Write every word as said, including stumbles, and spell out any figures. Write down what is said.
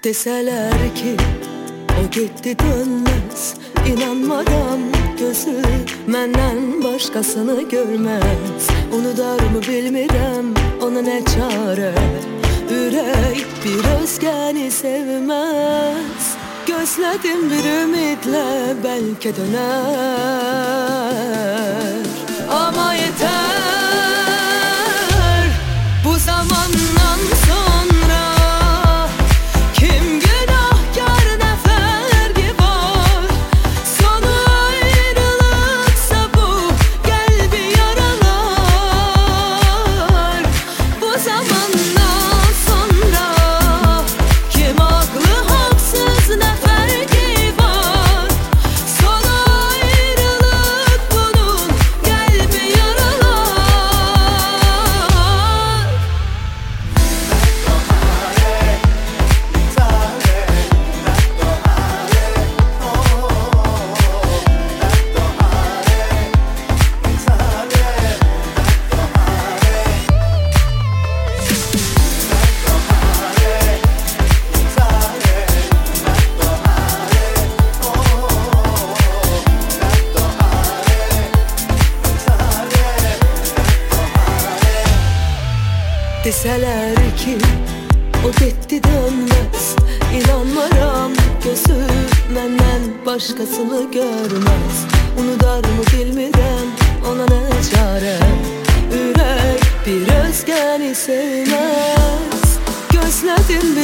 Deseler ki o gitti dönmez, İnanmadan gözü menden başkasını görmez. Unudar mı bilmirəm, ona ne çare. Ürək bir özgəni sevmez. Gözlədim bir ümidlə, bəlkə döner. Ama yeter bu zamandan sonra. Kim günahkar, ne fergi var? Sonu ayrılıksa bu kalbi yaralar. Bu zamandan sonra kim haklı haksız, ne fergi var? Sonu ayrılık bunun kalbi yaralar. Deseler ki o gitti dönmez, İnanmaram gözü menden başkasını görmez. Unudar mı bilmirəm, ona ne çare. Ürək bir özgəni sevmez. Gözlədim bir